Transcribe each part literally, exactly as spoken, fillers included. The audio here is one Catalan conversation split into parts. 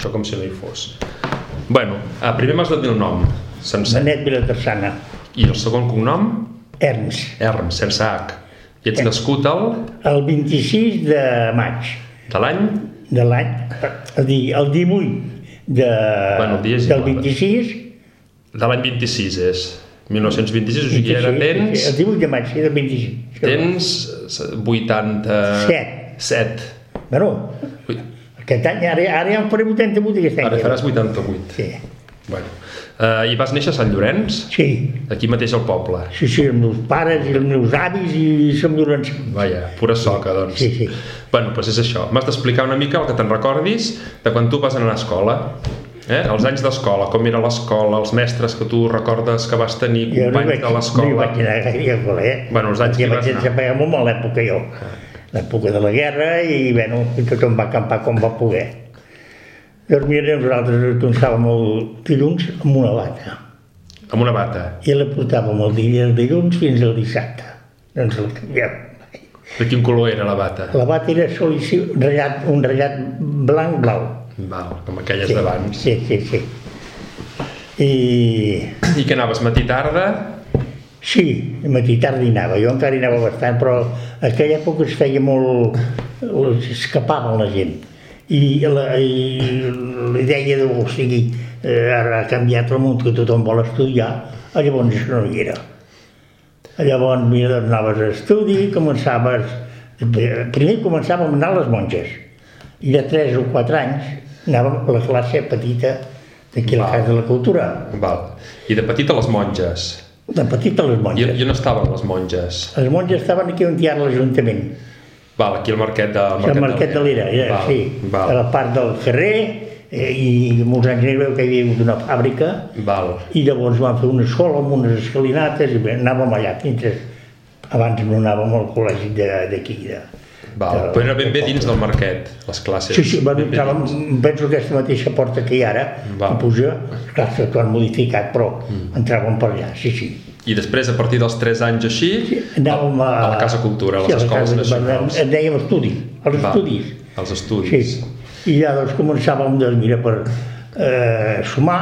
això com si no hi fos. Bueno, primer m'has de dir el nom sencer. Benet Vilaterçana. I el segon cognom? Erms. Erms, sense H. I ets nascut el? El vint-i-sis de maig. De l'any? De l'any, el divuit de, bueno, el del vint-i-sis. De l'any vint-i-sis és, mil nou-cents vint-i-sis, o sigui, ara tens... El divuit de maig, sí, del vint-i-sis. Tens vuitanta-set. Set. Bueno, aquest any, ara, ara ja em faré vuitanta-vuit aquest any. Ara faràs vuitanta-vuit. Sí. Bueno. Uh, I vas néixer a Sant Llorenç? Sí. Aquí mateix al poble? Sí, sí, els meus pares i els meus avis i som llorenç. Vaja, pura soca, doncs. Sí, sí. Bueno, doncs és això. M'has d'explicar una mica el que te'n recordis de quan tu vas anar a escola. Eh? Els anys d'escola, com era l'escola, els mestres que tu recordes que vas tenir, companys de l'escola. Jo no hi vaig anar gaire a l'escola, eh? Bueno, els anys que vas anar. Vaig anar molt a l'època jo. L'època de la guerra i, bueno, tothom va acampar com va poder. Dormíem nosaltres, tornàvem el dilluns amb una bata. Amb una bata? I la portàvem el dia del dilluns fins al dissabte. No ens la canviàvem. De quin color era la bata? La bata era solíssim, ratllat, un ratllat blanc-blau. Val, com aquelles sí, d'abans. Sí, sí, sí. I... I que anaves, matí tarda? Sí, matí tarda hi anava. Jo encara hi anava bastant, però en aquella època es feia molt... escapaven la gent. I la, i la idea de, o sigui, eh, ara ha canviat el món que tothom vol estudiar, llavors això no hi era. Llavors, mira, anaves a estudi, començaves... Primer començàvem a anar a les monges, i de tres o quatre anys anàvem a la classe petita d'aquí a la Casa de la Cultura. Val. I de petit a les monges? De petit a les monges. I, i on estaven les monges? Les monges estaven aquí on hi ha l'Ajuntament. Val, aquí al Marquet de l'Era. El Marquet de l'Era, ja, sí. Val. A la part del carrer, eh, i molts anys n'hi veu que hi havia hagut una fàbrica. Val. I llavors vam fer una escola amb unes escalinates i bé, anàvem allà, mentre abans no anàvem al col·legi d'aquí. De, Val, de, però era ben bé dins del Marquet, les classes. Sí, sí, bueno, entràvem, penso que aquesta mateixa porta que hi ha ara, que puja, clar, s'ho han modificat, però mm. entràvem per allà, sí, sí. I després, a partir dels tres anys així, sí, anàvem a, a la Casa Cultura, a les sí, escoles nacionals. En dèiem estudi, als Va, estudis. Els estudis. Sí, i ja doncs començàvem, doncs, mira, per eh, sumar.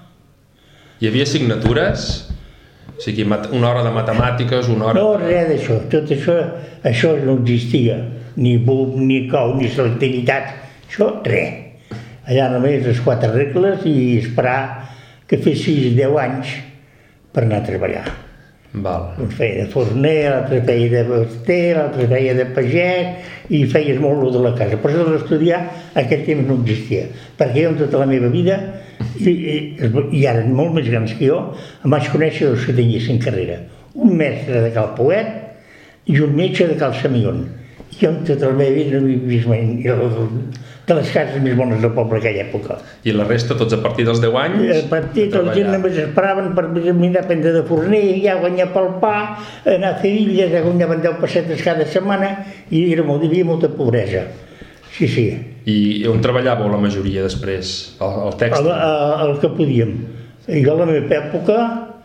Hi havia assignatures? O sigui, una hora de matemàtiques, una hora... No, res d'això, tot això, això no existia. Ni bub, ni cou, ni selectivitat, això, res. Allà només les quatre regles i esperar que fessis deu anys per anar a treballar. Val. Un feia de forner, l'altre feia de baster, l'altre feia de pagès, i feies molt lo de la casa. Per això d'estudiar aquest temps no existia, perquè jo en tota la meva vida, i, i, i ara molt més grans que jo, em vaig conèixer dos que tinguessin carrera. Un mestre de Cal Poet i un metge de Cal Samion. Jo en tota la meva vida no he vist mai de les cases més bones del poble aquella època. I la resta, tots a partir dels deu anys? A partir de la gent només esperaven per mirar prendre de forner, ja guanyar pel pa, anar a fer illes, ja guanyaven deu pessetes cada setmana, i era molt, hi havia molta pobresa. Sí, sí. I on treballàveu la majoria després? El, el text? El, el que podíem. Jo a la meva època,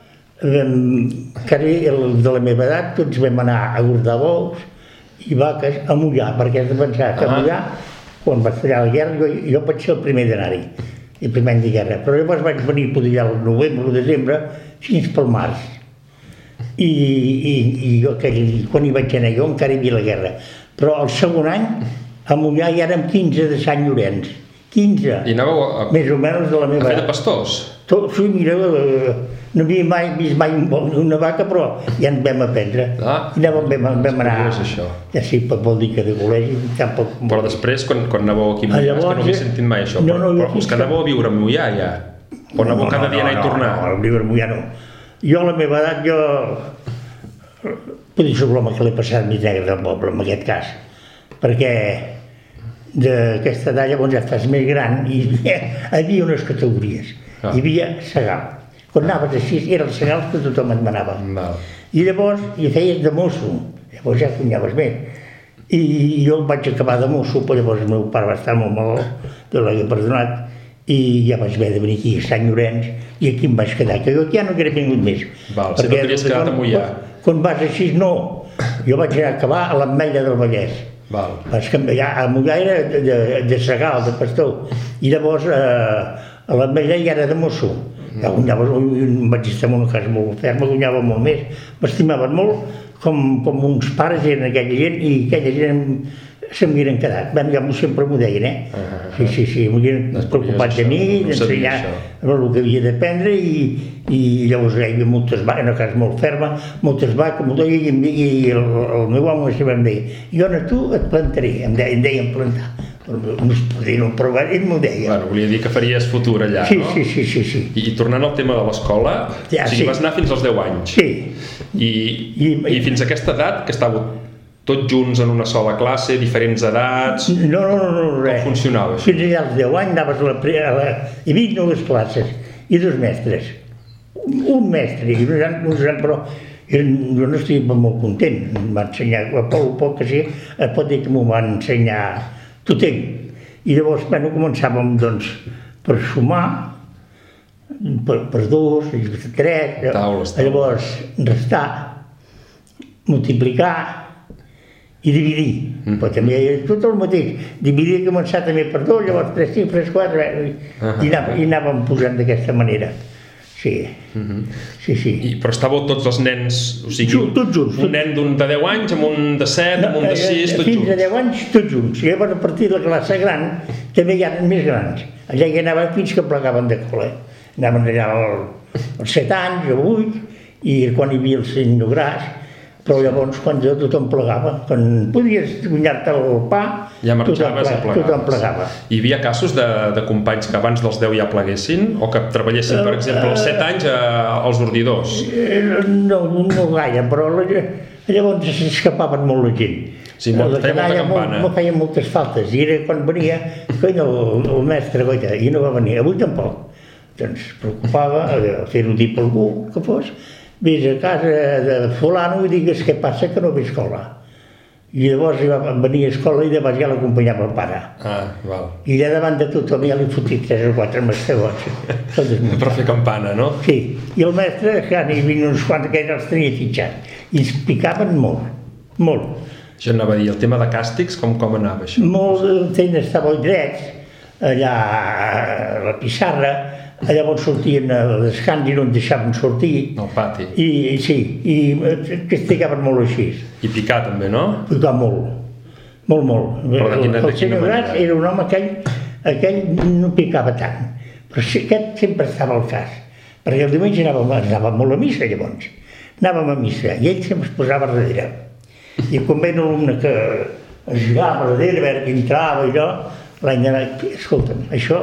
encara de la meva edat, tots vam anar a guardar bous i vaques a mullar, perquè has de pensar que a mullar, quan va estallar la guerra, jo, jo vaig ser el primer d'anar-hi, el primer any de guerra, però llavors vaig venir a poder al novembre o desembre fins pel març. I, i, i jo, aquell, quan hi vaig anar jo, encara hi havia la guerra. Però el segon any, a mullar ja érem quinze de Sant Llorenç. quinze. I anàveu a... Més o menys de la meva... A fer de pastors? Tot, sí, mira, no havia mai vist mai una vaca, però ja ens vam aprendre. Ah, I anàvem, vam, vam anar... És això. Ja sí, vol dir que de col·legi tampoc... Però després, quan, quan anàveu aquí a Mollà, és que no havia sentit mai això, no, però, no, però és que anàveu a viure a Mollà, ja? O anàveu cada dia anar i tornar? No, no, a viure a Mollà no. Jo a la meva edat, jo... Podria ser l'home que l'he passat més negre del poble, en aquest cas, perquè d'aquesta edat llavors ja estàs més gran i hi havia unes categories. Ah. Hi havia segal. Quan anaves així, eren els segals que tothom et manava. Val. I llavors hi feies de mosso, llavors ja cunyaves més. I jo vaig acabar de mosso, però llavors el meu pare va estar molt malalt, que l'havia perdonat, i ja vaig haver de venir aquí a Sant Llorenç, i aquí em vaig quedar, que jo ja no hauria vingut més. Val, si no t'havies quedat a Mollà. Quan vas així, no. Jo vaig anar a acabar a l'Ametlla del Vallès. Val. Vas canviar, a Mollà era de, de, de segal, de pastor, i llavors eh, a l'Ametlla ja era de mosso. Ja guanyava, vaig estar en una casa molt ferma, guanyava molt més, m'estimaven molt, com, com uns pares eren aquella gent, i aquella gent se m'hagueren quedat. Bé, ja sempre m'ho deien, eh? Sí, sí, sí, m'hagueren preocupat de mi, d'ensenyar el que havia d'aprendre, i, i llavors hi havia moltes vaques, una casa molt ferma, moltes vaques, molt deia, i, i el, el meu home sempre em deia, jo a tu et plantaré, em deia, em deien plantar. No es podia no provar, ell m'ho deia. Bueno, volia dir que faries futur allà, sí, no? Sí, sí, sí, sí. I, i tornant al tema de l'escola, ja, o sigui, sí. Vas anar fins als deu anys. Sí. I, I, i fins a aquesta edat, que estàveu tots junts en una sola classe, diferents edats... No, no, no, no res. Com funcionava això? Fins allà als deu anys anaves a la... A la hi havia dues classes i dos mestres. Un mestre, i nosaltres, però jo no estic molt content. Em va ensenyar, a poc, poc que sí, es pot dir que m'ho van ensenyar tothom. I llavors, bueno, començàvem, doncs, per sumar, per, per dos, tres, taules, taules. Llavors restar, multiplicar i dividir. Mm. Però també tot el mateix. Dividir i començar també per dos, llavors tres, cinc, tres, quatre, i, uh -huh. i, anàvem, i anàvem posant d'aquesta manera. Sí, uh -huh. sí, sí. I, però estàveu tots els nens, o sigui, Jut, tots junts. Un nen d'un de deu anys, amb un de set, no, amb un de sis, tots fins junts. Fins a deu anys, tots junts. I llavors a partir de la classe gran també hi ha més grans. Allà hi anaven fins que plegaven de col·le. Anaven allà als set anys o vuit, i quan hi havia el senyor Gras, però llavors quan tothom plegava, quan podies guanyar-te el pa, ja marxaves tothom, i plegaves. Tothom plegava. Hi havia casos de, de companys que abans dels deu ja pleguessin, o que treballessin, per exemple, als set anys a, als ordidors? No, no gaire, però llavors s'escapaven molt la gent. Sí, molt, feia molta campana. Molt, feia moltes faltes, i era quan venia, coi no, el mestre, goita, i no va venir, avui tampoc. Doncs preocupava fer-ho dir per algú que fos, vés a casa de fulano i digues què passa que no ve a escola. I llavors va venir a escola i llavors ja l'acompanyava el pare. Ah, val. I allà davant de tothom ja li fotit tres o quatre mastegons. Per fer campana, no? Sí, i el mestre, que n'hi havia uns quants que els tenia fitxats. I ens picaven molt, molt. Això anava a dir, el tema de càstigs, com, com anava això? Molt, el temps estava drets, allà a la pissarra, llavors sortien a descans i no ens deixaven sortir. Al pati. I sí, i castigaven molt així. I picar també, no? Picar molt, molt, molt. Però de quina, el de quina senyor manera? Gras era un home que ell, aquell no picava tant, però aquest sempre estava al cas, perquè el diumenge anàvem, anàvem molt a missa llavors, anàvem a missa i ell sempre es posava darrere. I quan ve un alumne que es girava a darrere, a veure qui entrava i allò, l'any d'anar, escolta'm, això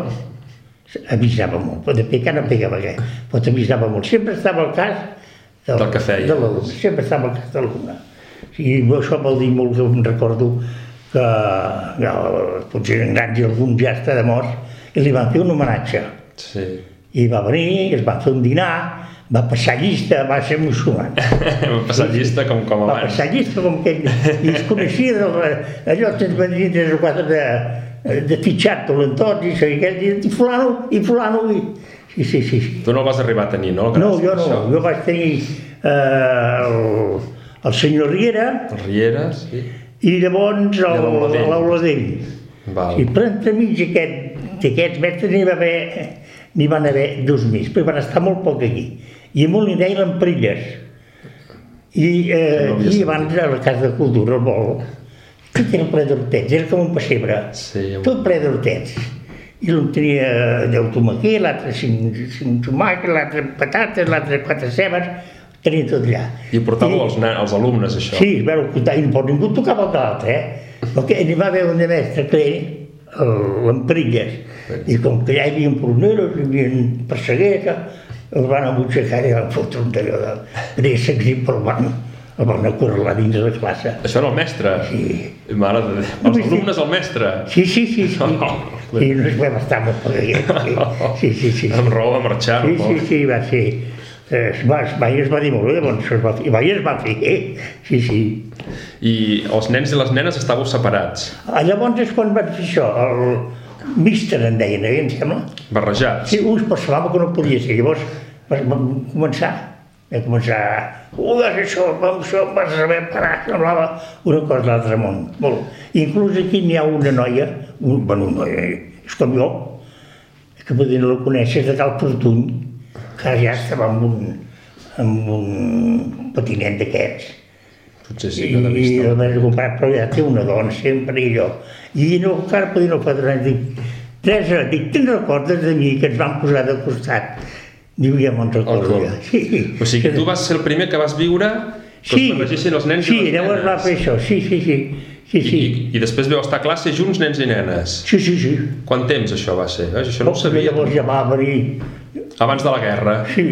avisava molt, de picar no pegava gaire, però t'avisava molt, sempre estava al cas del, del que feia. De l'alumne, sempre estava al cas de l'alumne. I això vol dir molt que em recordo que ja, potser en grans i algun ja està de mort, i li van fer un homenatge. Sí. I va venir, es va fer un dinar, va passar llista, va ser emocionant. Va passar llista com, com abans. Va passar llista com que ell, i es coneixia del, allò que ens van dir tres o quatre de, de fitxat, talentots, i això, i aquell dia, i fulano, i fulano, i... Sí, sí, sí, sí. Tu no el vas arribar a tenir, no? No, jo no, jo vaig tenir eh, el, el senyor Riera, el Riera, sí. I llavors l'Auladell. I per entremig d'aquests mestres n'hi va haver, n'hi van haver dos més, però van estar molt poc aquí. I molt n'hi deien Lamperilles. I, eh, no i abans a la Casa de Cultura, el Bol, tot era ple d'hortets, era com un pessebre, sí, tot ple d'hortets. I l'un tenia deu tomaquer, l'altre cinc, cinc tomàquets, l'altre patates, l'altre quatre cebes, tenia tot allà. I ho portàveu I, als, als alumnes, això? Sí, bueno, però ningú tocava el l'altre, eh? Perquè n'hi va haver un de mestre que era l'Emperilles, i com que ja hi havia poloneros, hi havia perseguers, els van embutxacar i van fotre un talló de préssecs i el van, el van acorralar dins de la classe. Això era el mestre? Sí. Mare de Déu. Els alumnes al mestre? Sí, sí, sí. sí. I no es va bastar molt per allà. Sí, sí, sí. Amb raó va marxar, no? Sí, sí, sí, va ser... Es va, es va dir molt bé, llavors es va fer, i es va fer, sí, sí. I els nens i les nenes estàveu separats? Llavors és quan vaig fer això, el míster en deien, eh, em sembla? Barrejats? Sí, us semblava que no podia ser, llavors vam començar, vam començar, ugues, això, això, em vas saber parar, semblava una cosa d'altre món. Molt. Inclús aquí n'hi ha una noia, un, bueno, una noia, és com jo, que potser no la coneixes, de Cal Fortuny, que ja estava amb un, amb un patinet d'aquests. Potser sí que l'ha I vist. el vaig comprar, però ja té una dona sempre i jo. I no, encara potser no fa dos anys, dic, Teresa, dic, te'n recordes de mi que ens vam posar de costat? Diu, ja me'n recordo ja. Sí. O sigui, tu vas ser el primer que vas viure que sí, es barregessin els nens sí, i les nenes. Sí, llavors va fer això, sí, sí, sí. sí, sí. I, I després veu estar a classe junts, nens i nenes. Sí, sí, sí. Quant temps això va ser? Eh? Això no ho sabia. Llavors ja va venir... Abans de la guerra. Sí.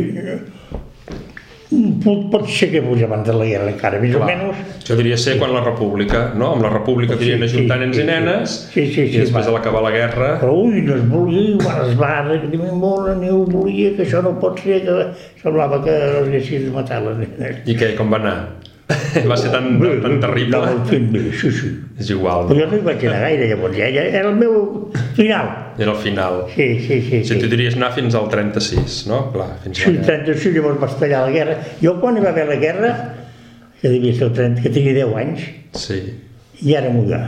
Pot, pot ser que fos abans de la guerra encara, més Clar. o menys. Això diria ser sí. quan la república, no? Amb la república Sí, dirien ajuntar sí, nens sí, i nenes sí, sí, sí, i després va. a l'acabar la guerra... Però ui, no es volia, quan es va recriminar molt, ni ho volia, que això no pot ser, que semblava que els haguessis de matar les nenes. I què, com va anar? Va ser tan, tan terrible? No, fent bé, sí, sí. És igual. Però jo no hi vaig anar gaire, llavors, ja, ja era el meu final. Era el final. Sí, sí, sí. Si tu diries anar fins al trenta-sis, no? Clar, fins Sí, el trenta-sis, llavors va estallar la guerra. Jo quan hi va haver la guerra, que devia ser el trenta, que tenia deu anys, sí. i ara mudar.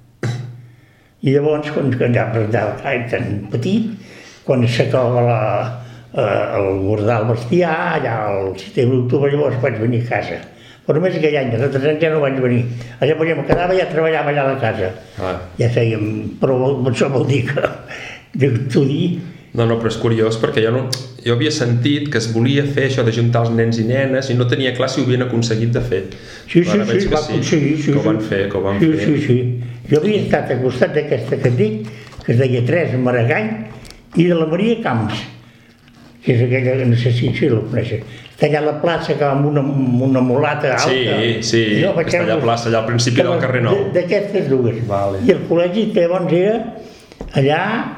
I llavors, quan, quan ja presentava tan petit, quan s'acaba la, eh, el guardar el bestiar, allà al setembre d'octubre, llavors vaig venir a casa. Però només aquell any, els altres anys ja no vaig venir. Allà quan ja me quedava ja treballava allà a la casa. Ah. Ja fèiem, però això vol dir que d'estudi. No, no, però és curiós perquè jo, no, jo havia sentit que es volia fer això d'ajuntar els nens i nenes i no tenia clar si ho havien aconseguit de fer. Sí, sí, Ara veig sí, que va aconseguir. Sí, que ho van sí. fer, que ho van sí, fer. Sí, sí, Jo havia estat al costat d'aquesta que et dic, que es deia Teresa Maragall, i de la Maria Camps, que és aquella que no sé si, si la coneixes. Està allà a la plaça, que amb una, una mulata alta. Sí, sí, jo està allà a la plaça, allà al principi del carrer Nou. D'aquestes dues. Vale. I el col·legi que llavors era allà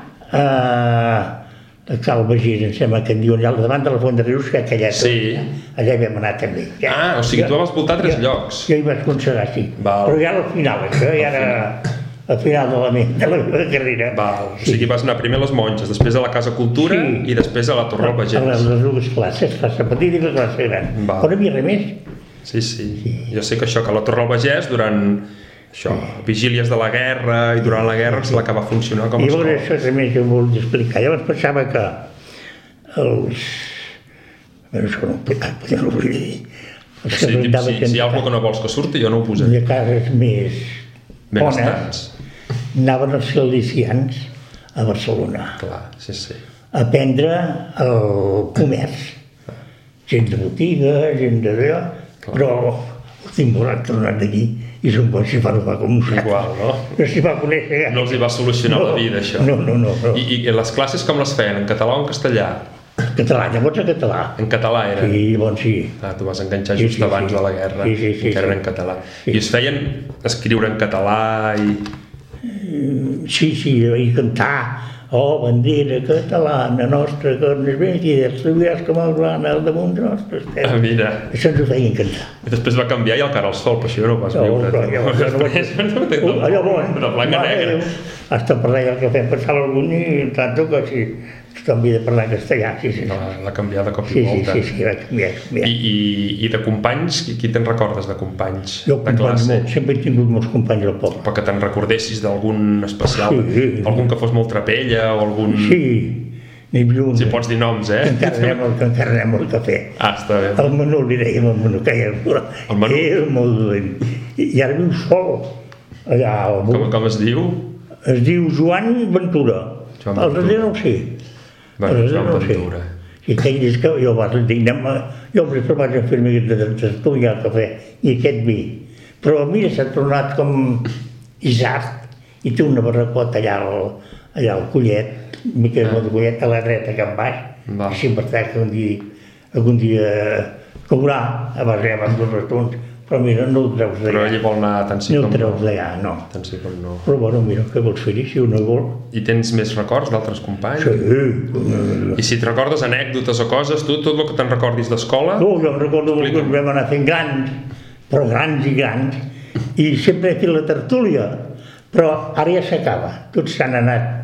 eh, a Cal Bagís, em sembla que en diuen, allà davant de la Font de Rius, que aquella Sí. allà hi vam anar també. Ja. Ah, o sigui, tu vas voltar tres jo, llocs. Jo hi vaig considerar, sí. Val. Però ja al final, això ja era al final de la, meva, de la meva carrera. Val. O sigui, vas anar primer a les Monges, després a la Casa Cultura Sí. i després a la Torre del A Pagès. les, les dues classes, classe petita i la classe gran. Val. Però no hi havia res més. Sí, sí, sí. Jo sé que això, que a la Torre del Pagès, durant això, vigílies de la guerra i durant la guerra, se l'acaba funcionar com a I llavors escola. això també que volia explicar. Llavors pensava que els... Bueno, això no, ah, no ho vull dir. Els O sigui, que si, si hi ha alguna que no vols que surti, jo no ho posaré. de cases més bones Benestants. anaven els salesians a Barcelona Clar, sí, sí. a aprendre el comerç. Gent de botiga, gent de allò, però l'últim vorat tornat d'aquí i són bons si fa robar com nosaltres. Igual, no? No s'hi va conèixer gaire. No els hi va solucionar No, la vida, això. No, no, no. no. I, I les classes com les feien? En català o en castellà? Català, llavors a català. En català eren? Sí, llavors sí. Ah, tu vas enganxar Sí, just sí, abans sí. de la guerra, Sí, sí, sí, encara sí. eren en català. Sí. I es feien escriure en català i... Sí, sí, i cantar. Oh, bandera catalana nostra, que ens ve aquí, estudiaràs com el blanc al damunt nostre. Ah, mira. Això ens ho feien cantar. I després va canviar i el cara al sol, però això jo no ho vas No, viure. però jo- jo no vaig- Després, Uh, allò bo, eh? de blanc a negre. Hasta parlar el cafè passava algun i tanto que si tothom havia de parlar en castellà, sí, sí. No, l'ha canviat de cop Sí, i sí, volta. sí, sí, va canviar, I, canviar. i, I de companys, qui, qui te'n recordes de companys Jo de companys classe? molt, sempre he tingut molts companys al poble. Però que te'n recordessis d'algun especial, Sí. algun que fos molt trapella o algun... Sí, n'hi havia un Si pots dir noms, eh? que encara anem, al- que encara anem al cafè. Ah, està bé. El Manú, li dèiem el Manú, que era, El Manú? era molt dolent. I, i ara viu sol, allà al Com, Buc. com es diu? Es diu Joan Ventura. Joan El Ventura. darrere no ho sé. Bueno, El Joan darrere no ho sé. Ventura. I aquell és que jo vaig dir, anem a... Jo després vaig a fer-me d'estudiar al cafè, i aquest vi. Però mira, s'ha tornat com Isart, i té una barracota allà al, allà al Collet, Miquel Ah. ah. Collet, a la dreta, cap baix. Va. Així per tant que un dia, algun dia caurà, a base amb dos bastons, però mira, no ho treus Però d'allà. ell vol anar tant sí No com ho treus no. d'allà, no. Tant sí com no. Però bueno, mira, què vols fer-hi si un no vol? I tens més records d'altres companys? Sí. I si et recordes anècdotes o coses, tu, tot el que te'n recordis d'escola? No, jo em recordo que Explica'm. ens vam anar fent grans, però grans i grans, i sempre he fet la tertúlia, però ara ja s'acaba, tots s'han anat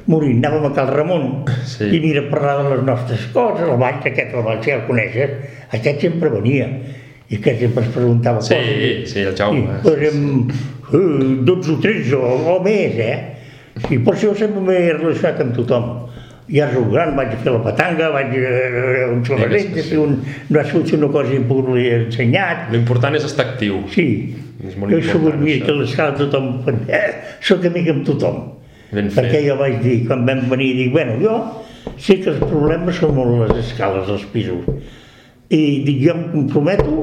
morint, anàvem a Cal Ramon, sí. I mira, parlar de les nostres coses, el Valls, aquest, el Valls, ja el coneixes, aquest sempre venia, i aquest sempre es preguntava sí, coses. Sí, el Jaume. I posem uh, dotze o tretze o, o més, eh? I per això sempre m'he relacionat amb tothom. Ja soc gran, vaig a fer la petanga, vaig a un xalarret, un... no ha sigut una cosa que pugui ensenyat. L'important és estar actiu. Sí, jo he sabut mir que a l'escala tothom... Eh, soc amic amb tothom. Ben fet. Perquè jo vaig dir, quan vam venir, dic, bueno, jo sé que els problemes són molt les escales, els pisos. I dic, jo em comprometo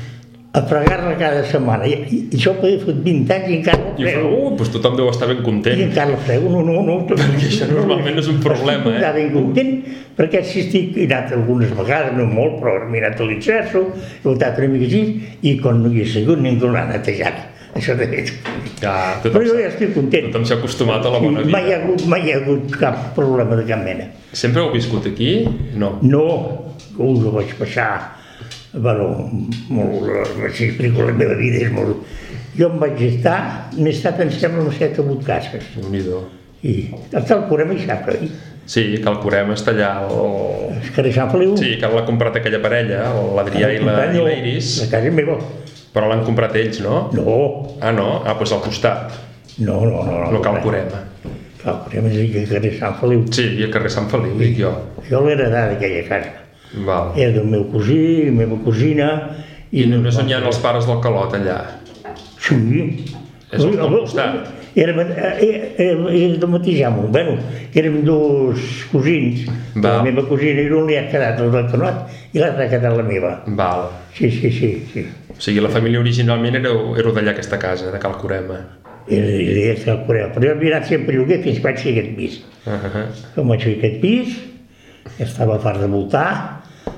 a fregar-la cada setmana. I, i això podia fer vint anys i encara la frego. Uh, doncs tothom deu estar ben content. I encara la frego, no, no, no. Perquè això normalment no és un problema, eh? Estic ben content, perquè si estic, he anat algunes vegades, no molt, però he anat a l'Inserso, he votat una mica així, i quan no hi he sigut ningú l'ha netejat. Això de fet. Ja, però jo ja estic content. Tothom s'ha acostumat a la bona vida. Mai hi ha hagut, mai hi ha hagut cap problema de cap mena. Sempre heu viscut aquí? No. No, us ho vaig passar. Bueno, molt, si explico la meva vida és molt... Jo em vaig estar, m'he estat en sembla unes set o vuit cases. Déu-n'hi-do. I el Calcorem hi sap, oi? Sí, Calcorem està allà al... El carrer Sant Feliu. Sí, que l'ha comprat aquella parella, l'Adrià i la Iris. La casa és meva. Però l'han comprat ells, no? No. Ah, no? Ah, doncs al costat. No, no, no. No Calcorem. Calcorem és el carrer Sant Feliu. Sí, i el carrer Sant Feliu, dic jo. Jo l'he heredat d'aquella casa. Val. Era del meu cosí, la meva cosina... I només on hi ha els pares del Calot, allà? Sí. És al costat? Érem, érem del mateix amo. Bueno, érem dos cosins. La meva cosina era on li ha quedat el del Calot i l'altra ha quedat la meva. Val. Sí, sí, sí, sí. O sigui, la família originalment éreu, éreu d'allà aquesta casa, de Calcorema. Era de Calcorema, però jo havia anat sempre a lloguer fins que vaig fer aquest pis. Uh -huh. Com vaig fer aquest pis, estava fart de voltar.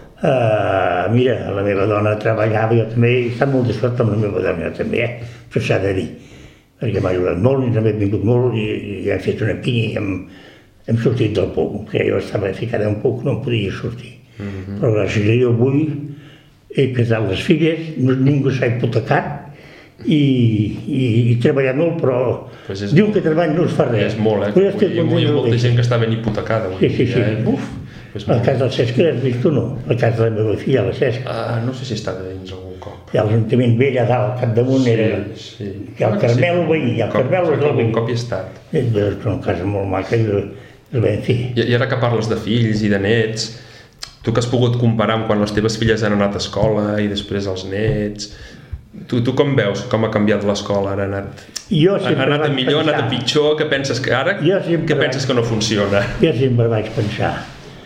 Uh, mira, la meva dona treballava, jo també he estat molt de sort amb la meva dona, jo també, eh? Això s'ha de dir, perquè m'ha ajudat molt, i també he vingut molt, i, i hem fet una pinya i hem, hem sortit del pou, perquè jo estava ficada un poc, no em podia sortir. Uh -huh. Però gràcies a Déu avui he casat les filles, no, ningú s'ha hipotecat, i, i, i he treballat molt, però pues diu molt, que treball no es fa res. És molt, eh? Avui, avui hi ha molta gent que està ben hipotecada. Sí, sí, sí. Eh? Uf. El cas del Cesc l'has vist tu, no? El cas de la meva filla, la Cesc. Ah, no sé si està dins algun cop. I l'Ajuntament vell a dalt, al capdamunt, sí, era... Sí. I el Carmel ho veia, el Carmel ho veia. Algun cop hi he estat. És una casa molt maca i el vam fer. I, I ara que parles de fills i de nets, tu que has pogut comparar amb quan les teves filles han anat a escola i després els nets... Tu, tu com veus com ha canviat l'escola? Ha anat, ha anat a millor, ha anat a pitjor? Que penses que ara? Què penses que no funciona? Jo sempre vaig pensar,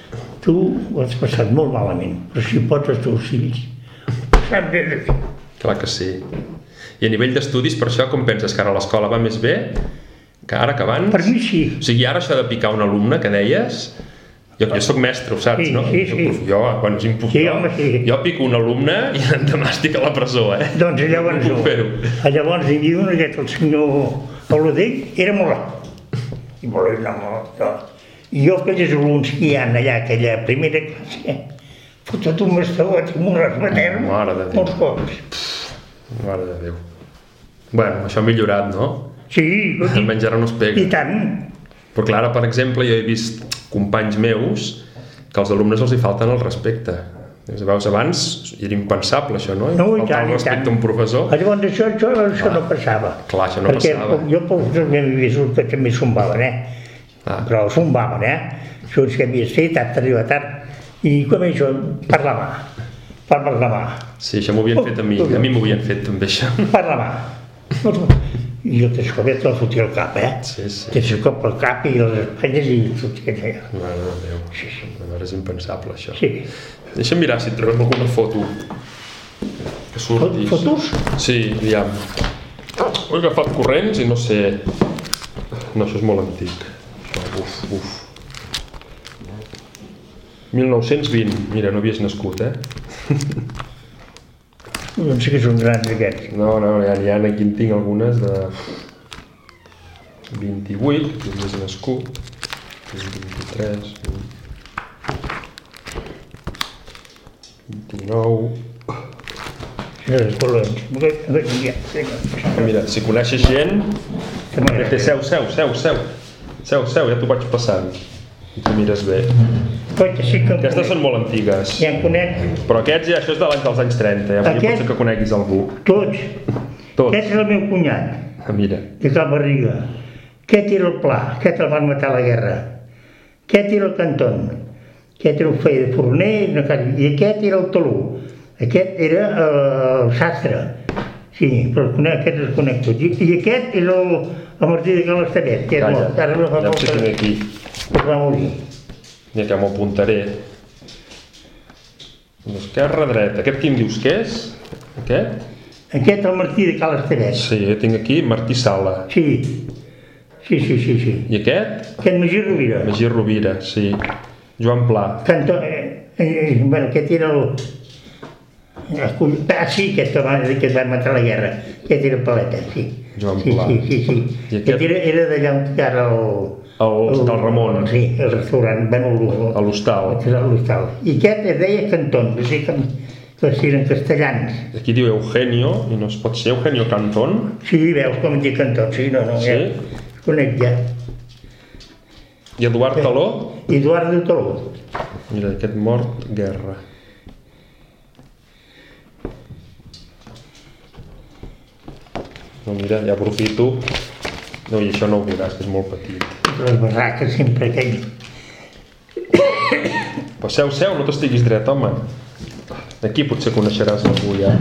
tu ho has passat molt malament, però si pots els teus fills, ho passat bé. Clar que sí. I a nivell d'estudis, per això, com penses que ara l'escola va més bé que ara que abans? Per mi sí. O sigui, ara això de picar un alumne que deies... Jo, jo soc mestre, ho saps, sí, no? Sí, sí. Jo, bueno, és impossible. Sí, home, sí. Jo pico un alumne i l'endemà estic a la presó, eh? Doncs llavors no. Llavors hi havia un aquest, el senyor Paladell, era molt alt. I molt alt, I jo aquells alumnes que hi ha allà, aquella primera classe, fotut un mastegot i un resbatem, molts cops. Mare de Déu. Bueno, això ha millorat, no? Sí. Almenys ara no es pega. I tant. Però clar, per exemple, jo he vist companys meus que als alumnes els hi falten el respecte. Veus, abans era impensable això, no? No, i tant, faltava el respecte a un professor. Llavors això, això, això ah, no passava. Clar, això no perquè passava. Perquè jo professors m'he vist que també zumbaven, eh? Ah. Però zumbaven, eh? Això és que havies fet, t'ha arribat tard. I com això, per la mà. Per la mà. Sí, això m'ho havien oh, fet a mi. A mi m'ho havien fet també, això. Per la mà. I jo t'escobert te la fotia al cap, eh? Sí, sí. T'escop al cap i les espatlles i fotia allà. Mare de Déu. Sí, sí. Ara és impensable, això. Sí. Deixa'm mirar si trobem alguna foto que surtis. Fotos? Sí, aviam. Ho he agafat corrents i no sé... No, això és molt antic. Això, uf, uf. mil nou-cents vint. Mira, no havies nascut, eh? No sé que són grans aquests. No, no, ja, ja aquí en tinc algunes de vint-i-vuit, que és nascut, vint-i-tres, vint-i-nou... Mira, si coneixes gent... Seu, seu, seu, seu. Seu, seu, ja t'ho vaig passant. I tu mires bé. Coita, sí que Aquestes són molt antigues. Ja en conec. Però aquests ja, això és de l'any dels anys trenta, ja Aquest... pot ser que coneguis algú. Tots. Tots. Aquest és el meu cunyat. Ah, mira. De Cal Barriga. Aquest era el Pla, aquest el van matar a la guerra. Aquest era el Canton. Aquest era el feia de forner, i aquest era el Talú. Aquest era el Sastre. Sí, però aquest els conec tots. I aquest és el, el Martí de Cal Estavet, que és Calla, mort. Ara no fa ja em sé quin aquí. Es va morir. Mira que m'ho apuntaré. Esquerra, dreta. Aquest quin dius que és? Aquest? Aquest el Martí de Cal Estavet. Sí, jo tinc aquí Martí Sala. Sí. Sí, sí, sí, sí. I aquest? Aquest Magí Rovira. Magí Rovira, sí. Joan Pla. Canto... Eh, eh, bueno, aquest era el... Ah, sí, aquest que va, que es va matar a la guerra. Aquest era Paleta, sí. Joan sí, Pla. Sí, sí, sí. I aquest era, era d'allà on era el... El, el, el Ramon. Sí, el restaurant, bueno, a l'hostal. A l'hostal. I aquest es deia Cantón, o sigui que, que eren castellans. Aquí diu Eugenio, i no es pot ser Eugenio Cantón? Sí, veus com diu Cantón, sí, no, no, sí? ja, es conec ja. I Eduard Taló? Eduardo Taló. Mira, aquest mort, guerra. No, mira, ja aprofito. No, i això no ho veuràs, que és molt petit. Les barraques sempre aquell. Però seu, seu, no t'estiguis dret, home. Aquí potser coneixeràs algú ja.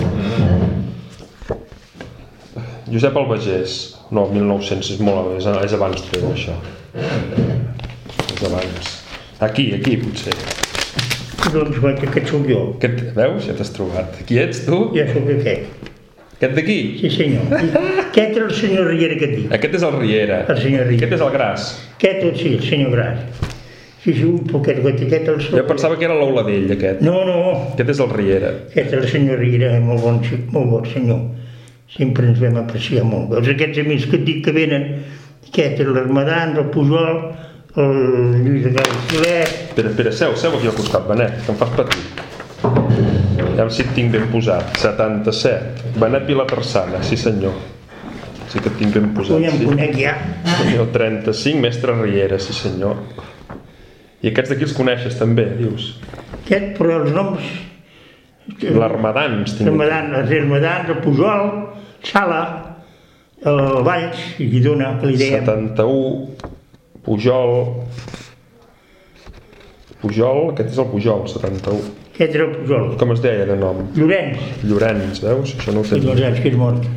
Josep Albagés. No, mil nou-cents, és molt és, és abans teu, això. És abans. Aquí, aquí, potser. Doncs vaig, aquest soc jo. Aquest, veus? Ja t'has trobat. Qui ets, tu? Ja soc aquest. Aquest d'aquí? Sí, senyor. Aquest era el senyor Riera que et dic. Aquest és el Riera. El senyor Riera. Aquest és el Gras. Aquest, sí, el senyor Gras. Sí, sí, un poquet, aquest el jo pensava que era l'Auladell, aquest. No, no. Aquest és el Riera. Aquest és el senyor Riera, molt bon, molt bon senyor. Sempre ens vam apreciar molt. Veus aquests amics que et dic que venen, aquest és l'Armadans, el Pujol, el Lluís de Galicilet... Espera, espera, seu, seu aquí al costat, Benet, que em fas patir. Ja si et tinc ben posat. setanta-set. Benet Vilaterçana, sí senyor. Sí que et tinc ben posat. Ja em conec ja. El trenta-cinc, mestre Riera, sí senyor. I aquests d'aquí els coneixes també, dius? Aquest, però els noms... L'Armadans. L'Armadans, els Armadans, el Pujol, Sala, el Valls, Guidona, que li dèiem. setanta-u, Pujol... Pujol, aquest és el Pujol, setanta-u. Aquest era el Pujol. Com es deia de nom? Llorenç. Llorenç, veus? Això no ho tenia. Llorenç, que és mort.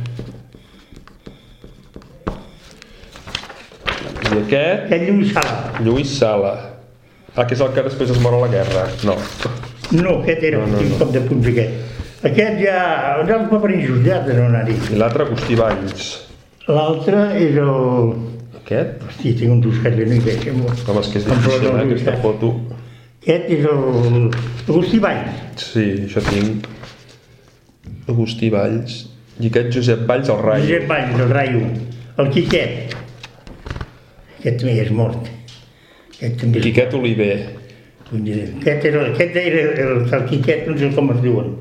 I aquest? Aquest Lluís Sala. Lluís Sala. Ah, que és el que després es mor a la guerra. No. No, aquest era no, no, no. Com de punts aquest. Aquest ja... ja els va venir just, ja de no anar-hi. I l'altre, Agustí Valls. L'altre és el... Aquest? Hosti, tinc un doscat que no hi veig. Home, és que és difícil, eh, aquesta foto. Aquest és el... Agustí Valls. Sí, això tinc. Agustí Valls. I aquest Josep Valls, el Raio. Josep Valls, el Raio. El Quiquet. Aquest també és mort. Aquest també és... Quiquet Oliver. Aquest era, aquest era el, el Quiquet, no sé com es diuen.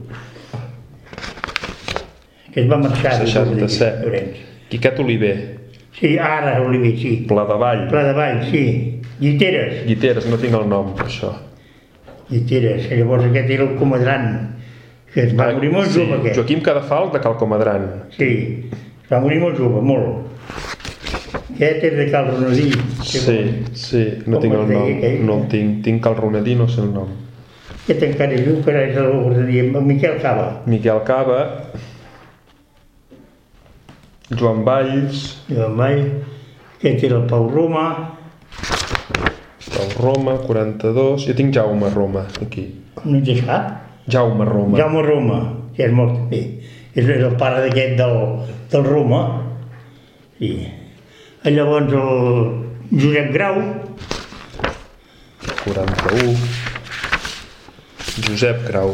Aquest va marxar. seixanta-set. Quiquet Oliver. Sí, ara Oliver, sí. Pla de Vall. Pla de Vall, sí. Guiteres. Guiteres, no tinc el nom, per això. Guiteres. Llavors aquest era el Comadran, que es va ah, morir molt sí. jove, aquest. Joaquim Cadafalc de Cal Comadran. Sí, es va morir molt jove, molt. Aquest és de Cal Ronadí. Sí, sí, no tinc el nom. No el tinc, tinc Cal Ronadí, no sé el nom. Aquest encara és viu, però és el Ronadí, Miquel Cava. Miquel Cava. Joan Valls. Joan Valls. Aquest era el Pau Roma. Pau Roma, quaranta-dos. Jo tinc Jaume Roma, aquí. No en tens cap? Jaume Roma. Jaume Roma, que és mort també. És el pare d'aquest del, del Roma. Sí. I llavors el Josep Grau. quaranta-u. Josep Grau.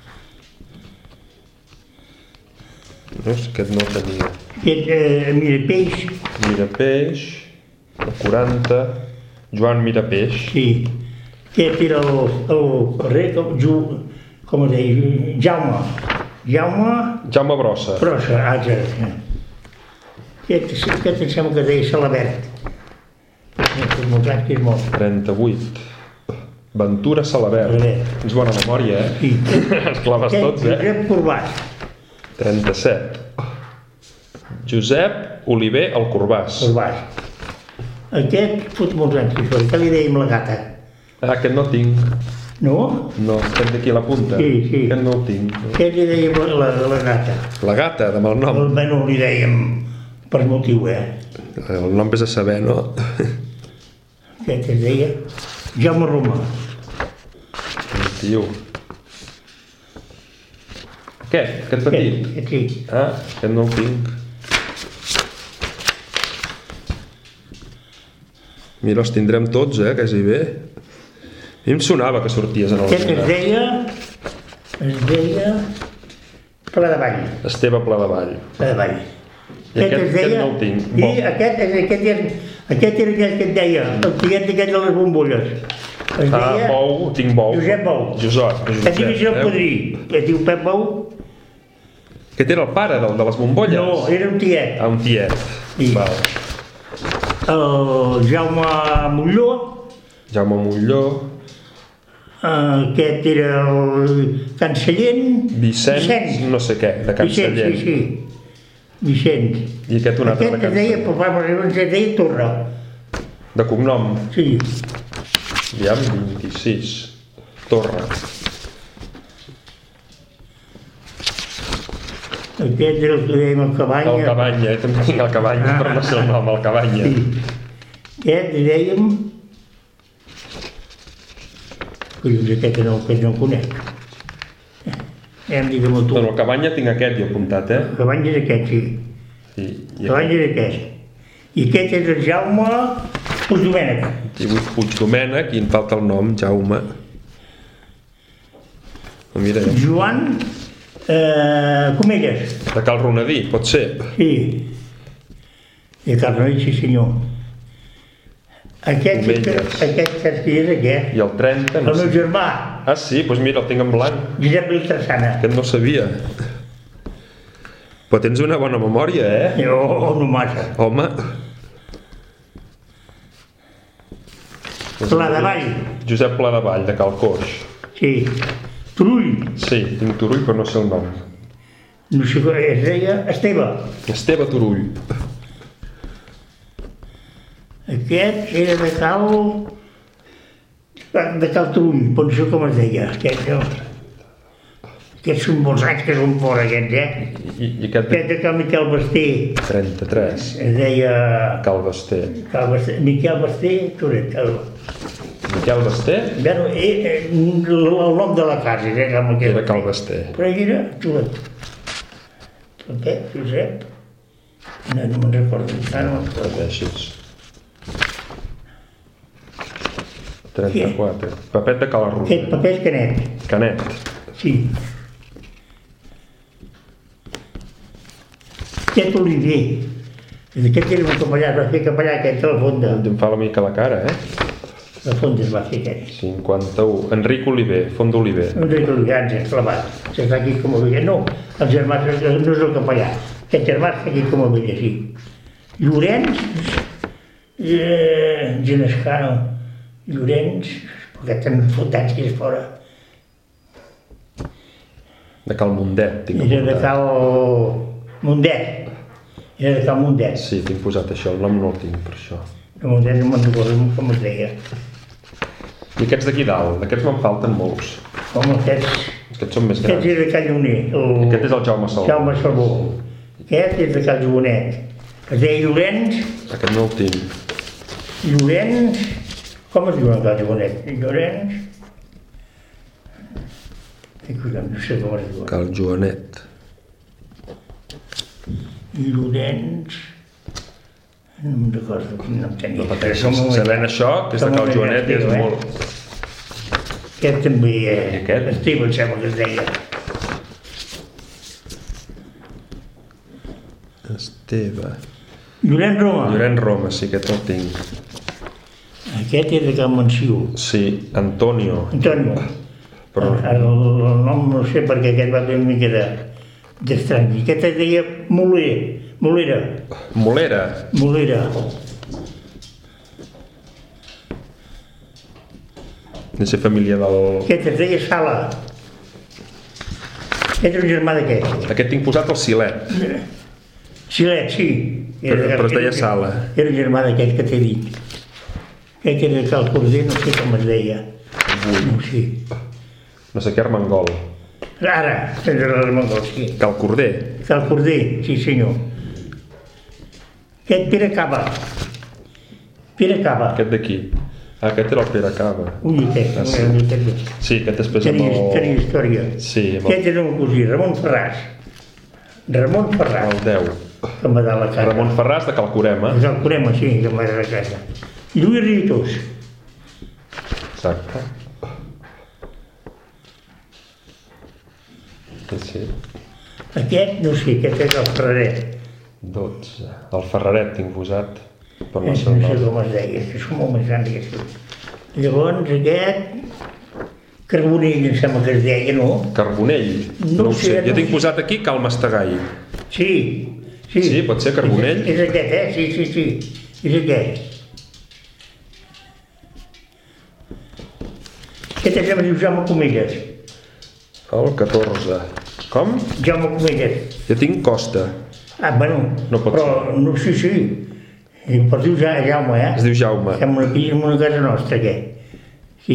No, aquest no tenia. Aquest, eh, Mirapeix. Mirapeix, el quaranta. Joan Mirapeix. Sí. Aquest era el, el carrer, com, com es deia, Jaume. Jaume... Jaume Brossa. Brossa, ah, ja. Aquest, aquest em sembla que es deia Salabert. Fa molts anys que és molt. trenta-vuit. Ventura Salabert. Tens bona memòria, eh? Sí. Els claves tots, eh? Josep Corbàs. trenta-set. Josep Oliver el Corbàs. Corbàs. Aquest fot molts anys que això. Què li dèiem la gata? Ah, aquest no tinc. No? No, aquest d'aquí a la punta. Sí, sí. Aquest no el tinc. Aquest li dèiem la, la, la gata. La gata, de mal nom. Almenys li dèiem per motiu, eh? El nom és a saber, no? Aquest es deia Jaume Romà. vint-i-u. Aquest, aquest petit? Aquest, aquest sí. Ah, aquest no el tinc. Mira, els tindrem tots, eh, quasi bé. A mi em sonava que sorties en el... Aquest es deia... es deia... Pla de Vall. Esteve Pla de Vall. Pla de Vall. I aquest, aquest, aquest no el tinc. I aquest, aquest, aquest, aquest era aquell que et deia, el tiet d'aquest de les bombolles. Es ah, deia... Bou, tinc Bou. Josep Bou. Josep. Que diu el padrí. Que diu Pep Bou. Aquest era el pare del, de les bombolles? No, era un tiet. Ah, un tiet. Sí. Val. El Jaume Molló. Jaume Molló. Aquest era el Cancellent. Vicenç, Vicenç. No sé què, de Cancellent. Vicenç, sí, sí. Vicenç. I aquest un altre aquest de Cancellent. Aquest es deia Torra. De cognom? Sí. Aviam, vint-i-sis. Torra. Aquest era el que dèiem el Cabanya. El Cabanya, eh? També tinc el Cabanya, ah, però no sé el nom, el Cabanya. Sí. Aquest li dèiem... Collons, aquest no, aquest no el conec. Ja em digue'm tu. Doncs el Cabanya tinc aquest, jo apuntat, eh? El Cabanya és aquest, sí. Sí. El Cabanya és aquest. I aquest és el Jaume Puigdomènec. divuit Puigdomènec, i em falta el nom, Jaume. Oh, mira, ja. Joan eh, Comelles. De Cal Ronadí, pot ser? Sí. De Cal Ronadí, sí senyor. Aquest, aquest, aquest és aquest. I el trenta, no el sé. meu germà. Ah, sí? Doncs mira, el tinc en blanc. Josep Viltrassana. Aquest no sabia. Però tens una bona memòria, eh? Jo, no massa. Home. Pla de Vall. Josep Pla de Vall, de Cal Coix. Sí. Turull. Sí, tinc Turull, però no sé el nom. No sé què es deia. Esteve. Esteve Turull. Aquest era de Cal... de Cal Turull, però no sé com es deia. Aquest, no. Aquests són molts anys que són fora, aquests, eh? I, i aquest... Aquest de Cal Miquel Basté. trenta-tres. Es deia... Cal Basté. Cal Basté. Miquel Basté, Toret. El... Miquel Basté? Bueno, eh, el nom de la casa era Cal Miquel. Era Cal Basté. Però ell era Toret. Aquest, Josep? No, no me'n recordo. Ah, no me'n recordo. Deixis. trenta-quatre. Papet de Cal Arruda. Aquest paper és Canet. Canet. Sí. Aquest Oliver. Aquest era un capellà, es va fer capellà aquest a la Fonda. Em fa una mica la cara, eh? La Fonda es va fer aquest. cinquanta-u. Enric Oliver, Font d'Oliver. Enric Oliver, ens ha clavat. S'està aquí com a vella. No, el germà no és el capellà. Aquest germà està aquí com a vella, sí. Llorenç, eh, Genescano, Llorenç, perquè estan fotats que és fora. De Cal Mundet, tinc Era de apuntat. Cal Mundet. Era de Cal Mundet. Sí, tinc posat això, el nom no el tinc, per això. De Mundet no me'n recordo com es deia. I aquests d'aquí dalt, d'aquests me'n falten molts. Com aquests... Aquests són més Aquest grans. és de Cal Llauner. El... Aquest és el Jaume Salvó. Jaume Salvó. Aquest és de Cal Joanet. Es deia Llorenç. Aquest no el tinc. Llorenç... Com es diu en Cal Joanet? Llorenç... Ai, collons, no sé com es diu. Cal Joanet. Llorenç... No me'n recordo quin nom tenia. No pateixis, sabent això, que és de Cal Joanet i és molt... Aquest també... Eh, I aquest? Esteve, em sembla que es deia. Esteve... Llorenç Roma. Llorenç Roma, sí, aquest el tinc. Aquest és de Cal Mansiu. Sí, Antonio. Antonio. Però... Ara el, el nom no sé perquè aquest va fer una mica de d'estrany. Aquest es deia Moler. Molera. Molera. Molera. De ser família del... Aquest es deia Sala. Aquest era un germà d'aquest. Aquest tinc posat el Silet. Silet, sí. Però, però es deia Sala. Era un germà d'aquest que t'he dit. Aquest era Cal Corder, no sé com es deia. No sé. No sé què, Armengol. Ara, sense l'Armengol, sí. Cal Corder. Cal Corder, sí senyor. Aquest Pere Cava. Pere Cava. Aquest d'aquí. Ah, aquest era el Pere Cava. Ui, aquest. Ah, sí. aquest. Sí, aquest després amb el... Tenia història. Sí, amb el... Aquest era un cosí, Ramon Ferràs. Ramon Ferràs. El deu. Que em va dar la casa. Ramon Ferràs de Calcorema. De Calcorema, sí, que em va dar la casa. Lluís Ritós. Exacte. Sí, sí. Aquest, no sé, aquest és el Ferraret. dotze. El Ferraret tinc posat. Per no No sé sé com es deia, que són molt més grans que tu. Llavors aquest... Carbonell, em sembla que es deia, no? Carbonell? No, no ho sé. Jo tinc posat aquí Cal Mastegai. Sí, sí. Sí, pot ser Carbonell? És, és aquest, eh? Sí, sí, sí. És aquest. Aquest és el Jaume Comelles. El catorze. Com? Jaume Comelles. Jo tinc Costa. Ah, bueno, no pot però, ser. No, sí, sí. I per dir Jaume, eh? Es diu Jaume. Sembla aquí en una casa nostra, aquest. Sí.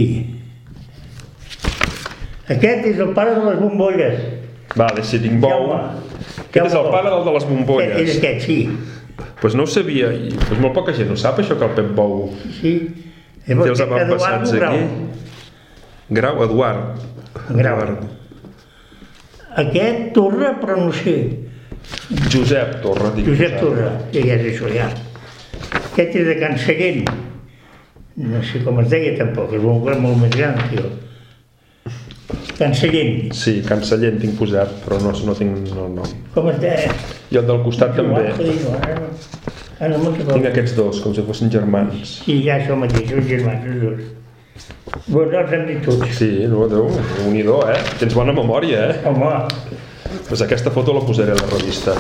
Aquest és el pare de les bombolles. Vale, si tinc bou. Jaume. Aquest Jaume és el pare del de les bombolles. Aquest és aquest, sí. Doncs pues no ho sabia. Pues molt poca gent ho sap, això, que el Pep Bou. Sí. Té els avantpassats aquí. Grau, Eduard. Grau. Eduard. Aquest Torra, però no sé. Josep Torra. Josep Torra, sí, ja és això, ja. Aquest és de Can Sallent. No sé com es deia tampoc, és un govern molt més gran, tio. Can Sallent. Sí, Can Sallent tinc posat, però no, no tinc el nom. Com es deia? I el del costat també. Ah, no, tinc aquests dos, com si fossin germans. Sí, ja això mateix, són germans, els dos. Bueno, els hem dit tots. Sí, no, Déu, unidor, eh? Tens bona memòria, eh? Home. Pues aquesta foto la posaré a la revista.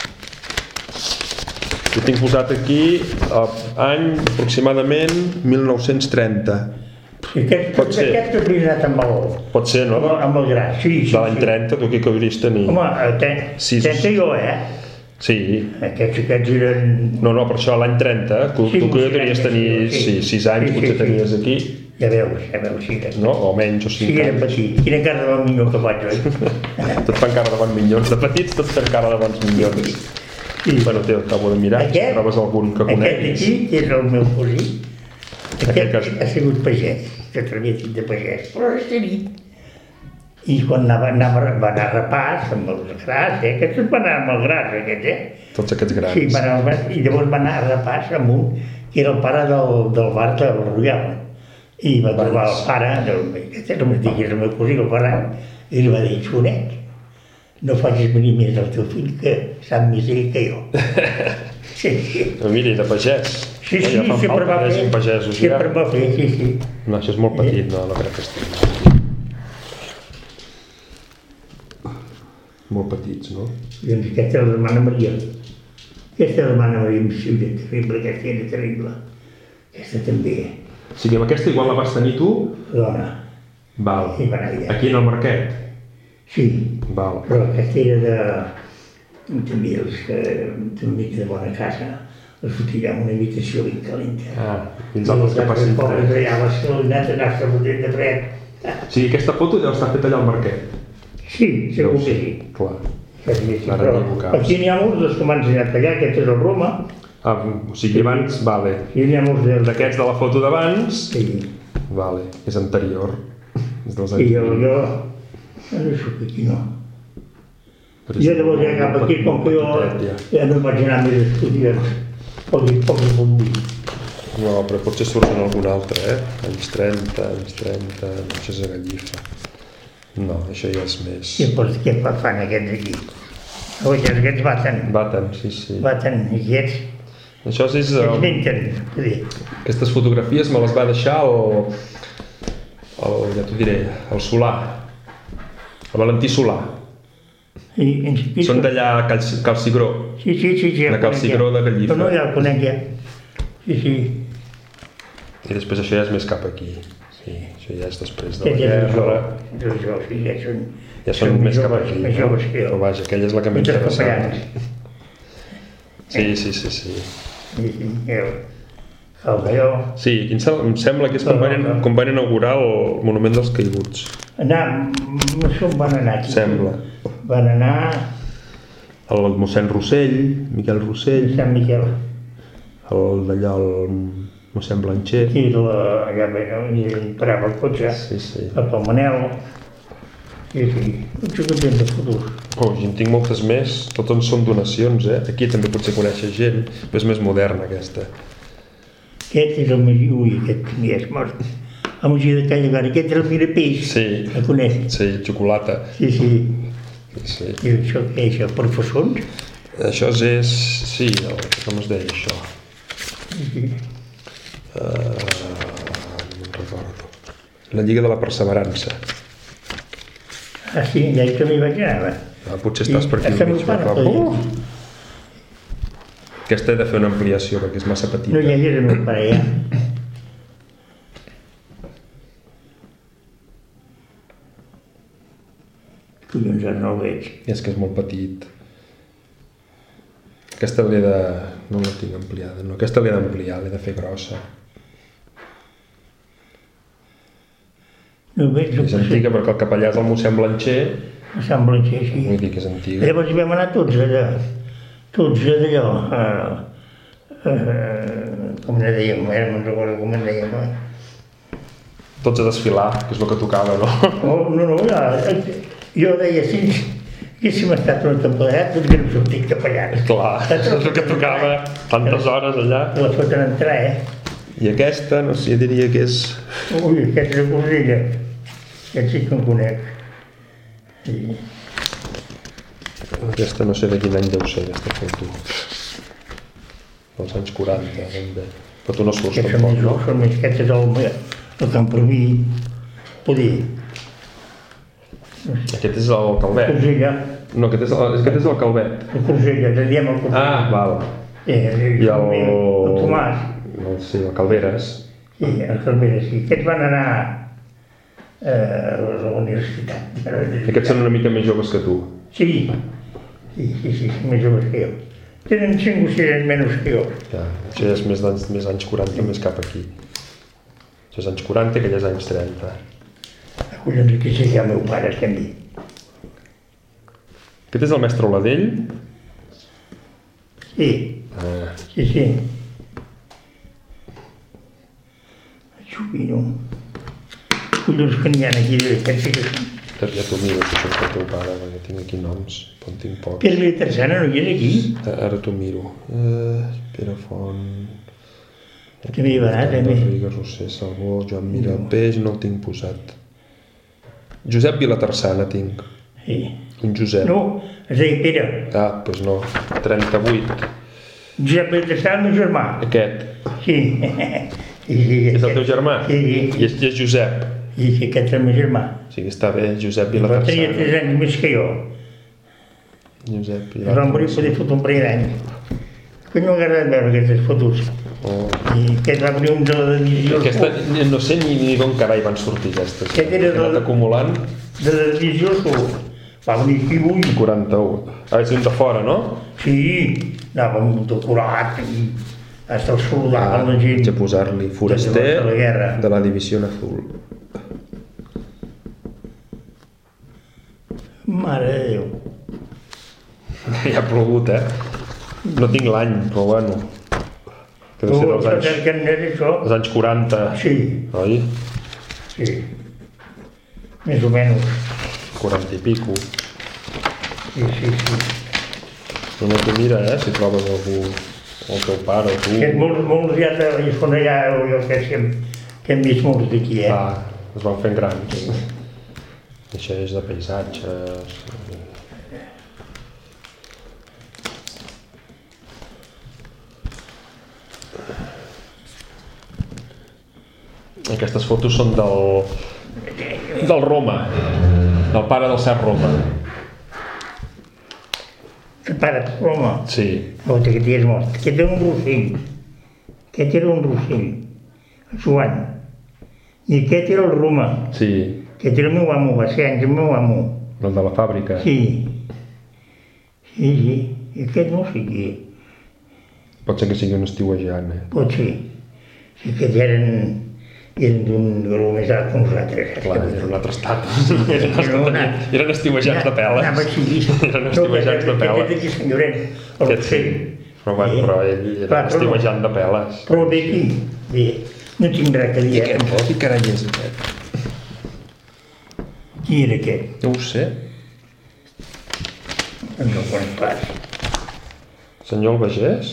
Jo tinc posat aquí any aproximadament mil nou-cents trenta. Aquest, Pot ser. Aquest és anat amb el... Pot ser, no? Amb el gra, sí, sí. De l'any trenta, tu aquí que hauries tenir... Home, trenta jo, eh? Sí. Aquests, aquests eren... No, no, per això l'any trenta, tu que hauries tenir sis anys, potser tenies aquí. Ja veus, ja veus, sí. No? O menys, o cinc anys. Sí, era petit. Quina cara de bon minyó que faig, oi? Tot fan cara de bons minyons. De petits tots fan cara de bons minyons. Sí. Bueno, t'ho acabo de mirar, aquest, si trobes algun que coneguis. Aquest d'aquí, que és el meu cosí, aquest, aquest cas... ha sigut pagès, que t'havia dit de pagès, però és tenit. I quan anava, anava, va anar a repàs amb els gras, eh? Aquests van anar amb el gras, aquests, eh? Tots aquests grans. Sí, van anar, i llavors va anar a repàs amb un, que era el pare del, del bar del Royal. I va trobar el pare, aquest és el mateix, és el meu cosí, el Ferran, i li va dir, Xonet, no facis venir més el teu fill, que sap més ell que jo. Sí, sí. Però mira, de pagès. Sí, sí, ja sempre va fer. Pagesos, sempre ja. va fer, sí, sí. No, això és molt petit, no, no crec que estigui. Molt petits, no? Doncs aquesta és l'hermana Maria. Aquesta és l'hermana Maria, sí, terrible, aquesta era terrible. Aquesta també. O sigui, amb aquesta igual la vas tenir tu? Dona. Val. I va anar allà. Aquí en el Marquet? Sí. Val. Però aquesta era de... també els que... una mica de bona casa. Els fotíem una habitació ben calenta. Ah, fins altres que passin fred. Els allà a l'escalinat anar-se fotent de fred. O sigui, aquesta foto deu estar feta allà al Marquet? Sí, segur que sí. Clar. Sí, però aquí n'hi ha molts dels que m'han ensenyat allà, aquest és el Roma. Ah, o sigui, abans, vale. I n'hi ha molts dels... D'aquests de la foto d'abans? Sí. Vale, és anterior. És dels anys. I jo, jo... No soc aquí, no. Jo llavors ja cap aquí, com que jo ja no vaig anar més estudiants, poc i poc i poc dir. No, però potser surt en algun altre, eh? Anys trenta, anys trenta, no sé si és a Gallifa. No, això ja és més... I doncs què fan aquests aquí? Oi, aquests baten. Baten, sí, sí. Baten, aquests... Això és... Aquests menten, vull dir. Aquestes fotografies me les va deixar el... el ja t'ho diré, el Solà. El Valentí Solà. I, són d'allà a Cal, Cal Cigró. Sí, sí, sí, sí. De Cal Cigró de Gallifa. Però no, ja el conec ja. Sí, sí. I després això ja és més cap aquí. Sí, això ja és després de la guerra. Jo, sí, ja són... Ja són més cap aquí, més joves que jo. Però vaja, aquella és la que m'interessava. Sí, sí, sí, sí. Sí, sí, el Calvelló. Sí, em sembla que és quan van, quan van inaugurar el Monument dels Caiguts. Anar, no sé on van anar aquí. Sembla. Van anar... El mossèn Rossell, Miquel Rossell. Sant Miquel. El d'allà, el mossèn Blancher. I allà hi parava el cotxe. Sí, sí. El Palmanel. Sí, sí, potser que tens de futur. Oh, jo en tinc moltes més, totes són donacions, eh? Aquí també potser coneixes gent, però és més moderna aquesta. Aquest és el Magí, ui, aquest ni és mort. El Magí de Callagora, aquest és el Mirapeix. Sí. El coneix? Sí, xocolata. Sí, sí. Sí. I això què és, el professors? Això és, sí, el, com es deia això? Sí. Uh, no me'n recordo. La Lliga de la Perseverança. Ah, sí, ja que m'hi vaig anar. Ah, potser estàs per aquí. Està meu pare, uh! Aquesta he de fer una ampliació perquè és massa petita. No, ja hi era el meu pare, ja. Collons, ara no el veig. És que és molt petit. Aquesta l'he de... no la tinc ampliada, no. Aquesta l'he d'ampliar, l'he de fer grossa. No veig, és antiga perquè el capellà és el mossèn Blancher. Sant Blancher, sí. Vull dir que és antiga. Llavors hi vam anar tots allà, tots d'allò, uh, uh, com ne dèiem, ara no recordo com en dèiem. Eh? Tots a desfilar, que és el que tocava, no? Oh, no, no, ja, jo deia, si haguéssim estat una temporada, tots que no sortit capellà. Clar, és el que tocava, tantes hores allà. La foten entrar, eh? I aquesta, no sé, diria que és... Ui, aquesta és Corrella. Aquest sí que en conec. Sí. Aquesta no sé de quin any deu ser, aquesta foto. Dels anys quaranta, ben bé. Però tu no surts tampoc, no? Són més aquestes del el Camproví. Poder. Aquest és el Calvet. Corrella. No, aquest és el, aquest és el Calvet. El Corrella, te diem el Corrella. Ah, val. Sí, el, I el... el Tomàs. No, sí, el Calveres. Sí, el Calveres, sí. Aquests van anar eh, a la universitat. Aquests són una mica més joves que tu. Sí, sí, sí, sí, més joves que jo. Tenen cinc o sis anys menys que jo. Ja, això és més anys, més anys quaranta, més cap aquí. Això és anys quaranta, aquell és anys trenta. Collons, aquí sí que el meu pare estem dir. Aquest és el mestre Oladell? Sí, Ah. sí, sí. Xupino. Collons que n'hi ha aquí, aquests sí que són. Ja t'ho miro, si això és el teu pare, perquè tinc aquí noms, però en tinc pocs. Pere Vilatarsana no hi és aquí? Ara t'ho miro. Uh, Pere Font... També hi va anar, també. Garriga, Roser, Salvó, Joan Mirapeix, no el tinc posat. Josep Vilatarsana tinc. Sí. Un Josep. No, es deia Pere. Ah, doncs no. trenta-vuit. Josep Vilatarsana, meu germà. Aquest. Sí. I, sí és el teu germà? Sí. I és, és Josep. I sí, aquest és el meu germà. O sigui, està bé, Josep Tenia Vilatarsana. tres anys més que jo. Josep Es van morir poder fotre un parell d'anys. Que no m'ha agradat veure aquestes fotos. Oh. I aquest va venir un de la divisió... Aquesta, no sé ni, ni d'on carai van sortir aquestes. Aquest era He anat de- acumulant. De la divisió Sur. Va venir aquí avui. quaranta-u. Ah, és un de fora, no? Sí, anàvem decorat i hasta el soldar la gent. Vaig a posar-li foraster de la guerra. de la divisió azul. Mare de Déu. Ja ha plogut, eh? No tinc l'any, però bueno. Que deu ser dels anys, Que n'és això? dels anys quaranta, Sí, oi? sí. Més o menys. quaranta i pico. Sí, sí, sí. No, no, tu mira, eh, si trobes algú, el teu pare o tu. Aquest molts, molts ja de, són allà, jo que sé, que hem vist molts d'aquí, eh? Ah, es van fent grans. Això és de paisatges. Aquestes fotos són del, del Roma, del pare del Cert Roma. El pare, home, Sí, no, aquest ja és mort. Aquest era un rossell. Aquest era un rossell. El Joan. I aquest era el Roma. Sí. Aquest era el meu amo, va ser anys el meu amo. El de la fàbrica. Sí. Sí, sí. I aquest no sé qui. Pot ser que sigui un estiuejant, eh? Pot ser. Sí, aquests eren... eren d'un grup més alt que nosaltres. Clar, era un altre estat. Eren estiuejants de peles. Anava així. Eren estiuejants de peles. Aquest aquí, senyoret. Aquest sí. Però, bueno, però ell era estiuejant de peles. Però bé aquí. Bé. No tinc res a dir. I aquest? Qui carai és aquest? Qui era aquest? No ho sé. No ho conec pas. Senyor Albagés?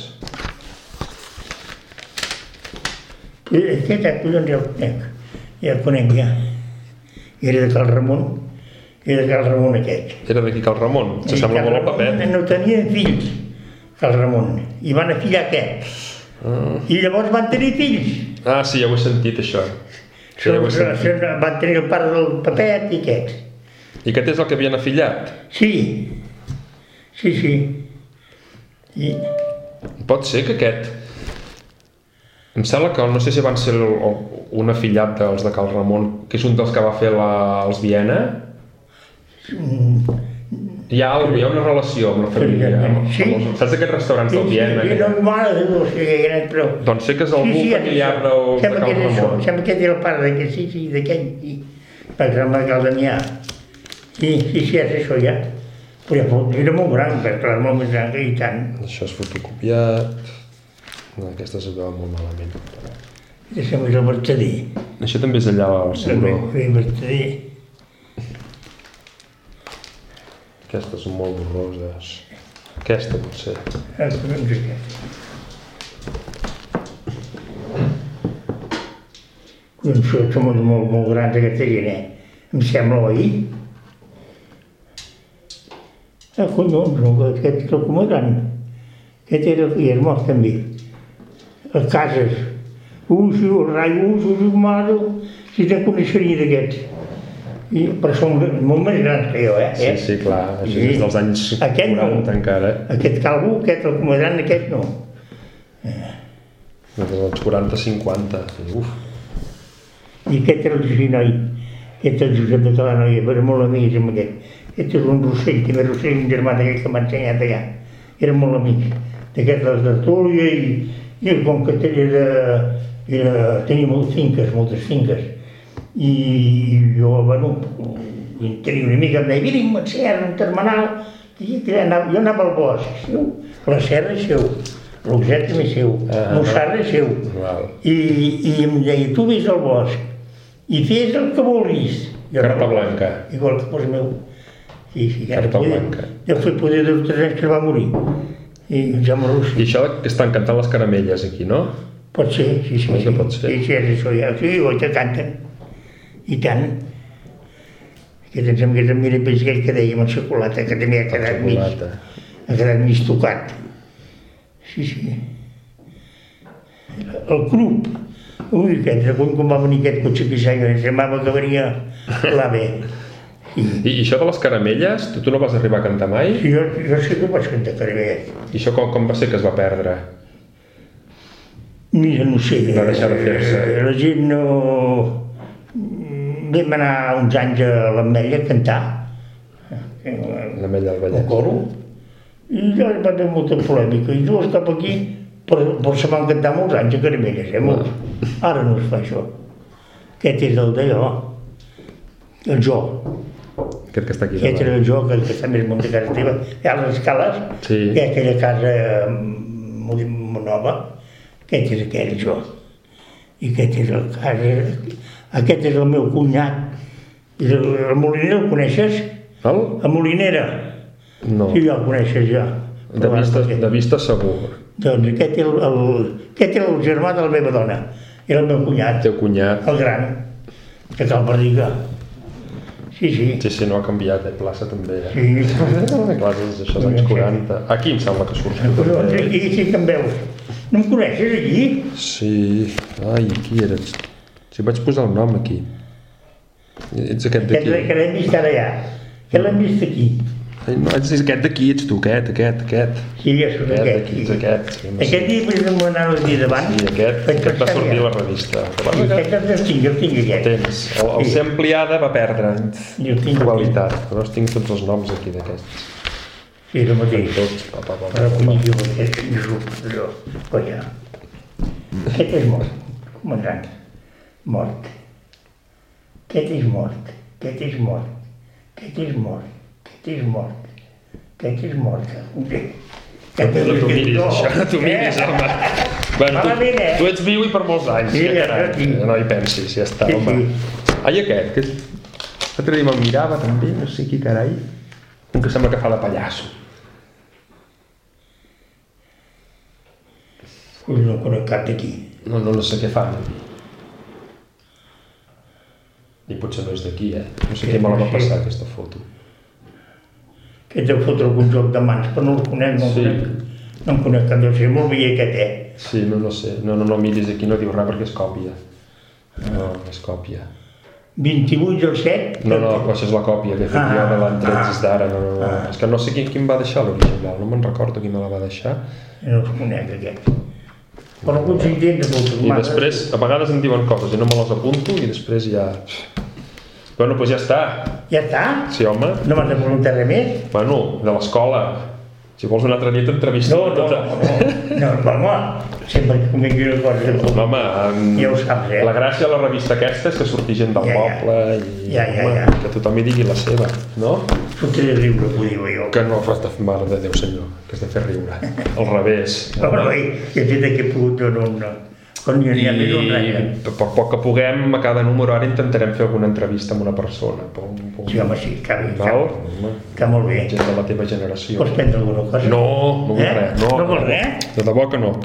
Aquest collons ja el conec. Ja el conec, ja. Era de Cal Ramon. Era de Cal Ramon aquest. Era d'aquí Cal Ramon? S'assembla molt al Papet. No tenia fills, Cal Ramon. I van afillar aquest. I llavors van tenir fills. Ah, sí, ja ho he sentit, això. Sí, ja ho he sentit. Van tenir el pare del Papet i aquest. I aquest és el que havien afillat? Sí. Sí, sí. I... Pot ser que aquest... Em sembla que, no sé si van ser el, un afillat dels de Cal Ramon, que és un dels que va fer la, els Viena. Mm. Hi ha, hi ha una relació amb la família. Sí. Amb els, saps aquests restaurants del Viena? Sí, no, mare de Déu, sí, però... Doncs sé que és algú sí, sí, familiar dels de Cal Ramon. Sembla que era el pare d'aquest, sí, sí, d'aquell, sí. Per exemple, Cal Damià. Sí, sí, sí, és això ja. Però era molt gran, perquè era molt més gran que i tant. Això és fotocopiat... No, aquesta es veu molt malament. Això és el Bertadí. Això també és allà al Ciuró. El Bertadí. Aquestes són molt borroses. Aquesta potser. Ah, doncs aquesta. Collons, som molt, molt grans aquesta gent, eh? Em sembla, oi? Ah, collons, aquest és el com a gran. Aquest era el que és mort també. Les cases. Ui, sí, el rai, ui, sí, mare, si te coneixeria d'aquests. Però són molt més grans que jo, eh? Sí, sí, clar, això és dels anys quaranta encara. Aquest calvo, aquest, el comandant, aquest no. Dels anys quaranta cinquanta, uf. I aquest era el Girinoi, aquest és el Josep de Calanoia, però molt amics amb aquest. Aquest és un Rossell, també Rossell, un germà d'aquell que m'ha ensenyat allà. Eren molt amics. D'aquest de Tertúlia i... I com que tenia, era, tenia moltes finques, moltes finques. I, i jo, bueno, tenia una amiga, em deia, vine amb el serra, un termenal. I anava, jo anava al bosc, seu. La serra és seu, l'Oxet també és seu, ah, Mossarra és seu. I, I em deia, tu vés al bosc i fes el que vulguis. Carta blanca. Igual que fos meu. Sí, sí, Carta blanca. Jo fui poder dos o tres anys que va morir. I ja m'ho sé. I això que estan cantant les caramelles aquí, no? Pot ser, sí, sí. Això pot ser. Sí, sí, és això ja. Sí, oi que canten. I tant. Aquest em sembla que és el Mirapells aquell que dèiem, el xocolata, que també ha quedat mig... Ha quedat mig tocat. Sí, sí. El club. Ui, aquest, quan va venir aquest cotxe pisany, em semblava que venia l'A V. I, I això de les caramelles, tu, tu no vas arribar a cantar mai? Sí, jo, jo sí que vaig cantar caramelles. I això com, com va ser que es va perdre? Mira, no sé. Va deixar de fer-se. La gent no... Vam anar uns anys a l'Ametlla a cantar. L'Ametlla del Vallès. El coro. I ja va haver molta polèmica. I llavors cap aquí, però, però se van cantar molts anys a caramelles, eh, molts. Ara no es fa això. Aquest és el d'allò. El jo. Aquest que està aquí Aquest era el jo, que està més amunt de casa teva. Hi ha les escales, sí. Hi ha aquella casa molt nova. Aquest és aquell jo. I aquest és el casa... Aquest és el meu cunyat. El, el Molinera el coneixes? El? El Molinera. No. Sí, ja el coneixes, ja. De vista, de vista segur. Doncs aquest era el, el, aquest era el germà de la meva dona. Era el meu cunyat. El teu cunyat. El gran. Que cal per dir que... Sí, sí. Sí, sí, no ha canviat, eh? Plaça també, eh? Sí. Clar, és això dels anys quaranta. Aquí em sembla que surts tu. Però aquí sí que em veus. No em coneixes, aquí? Sí. Ai, qui eres? Si vaig posar el nom aquí. Ets aquest d'aquí. Que l'hem vist ara allà. Que l'hem vist aquí. No, és aquest d'aquí, ets tu, aquest, aquest, aquest. Sí, ja sóc aquest. Aquest, aquest. Aquest dia vaig demanar el dia davant. Sí, aquest, aquest va sortir a la revista. Aquest el tinc, el tinc aquest. Tens. El ser ampliada va perdre qualitat, però tinc tots els noms aquí d'aquests. Sí, el mateix. Tots. Ara conec jo aquest, mi rup, allò, colla. Aquest és mort, comandant. Mort. Aquest és mort, aquest és mort, aquest és mort. Aquest és mort, aquest és mort. No t'ho miris, això, no t'ho miris, home. Bueno, tu ets viu i per molts anys, no hi pensis, ja està, home. Ai, aquest, que l'altre dia me'l mirava també, no sé qui carai, com que sembla que fa de pallasso. Ui, no conec cap d'aquí. No, no sé què fan. I potser no és d'aquí, eh? No sé què me la va passar, aquesta foto. Aquest deu fotre algun joc de mans, però no el conec, no el conec. No em conec, que deu ser molt bé aquest, eh? Sí, no, no sé. No, no, no miris aquí, no diu res perquè és còpia. No, és còpia. vint-i-vuit del set? No, no, això és la còpia que he fet jo de l'entrets d'ara. No, no, no. És que no sé qui, qui em va deixar l'original, no me'n recordo qui me la va deixar. No els conec, aquest. Però alguns intents de moltes I després, a vegades em diuen coses i no me les apunto i després ja... Bueno, doncs ja està. Ja està? Sí, home. No m'has de preguntar res més? Bueno, de l'escola. Si vols un altre dia t'entrevisto. No, no, no, no, no, home, sempre que comengui una cosa. No, home, ja ho saps, eh? La gràcia de la revista aquesta és que surti gent del poble i que tothom hi digui la seva, no? Sortiré a riure, ho diu jo. Que no fas de mare de Déu, senyor, que has de fer riure. Al revés. No, no, i ja fet que he pogut donar un... Quan hi ha més un res. I per poc que puguem, a cada número ara intentarem fer alguna entrevista amb una persona. Sí, home, sí, està bé. Està molt bé. Gent de la teva generació. Vols prendre alguna cosa? No, no vull res. No vols res? De debò que no.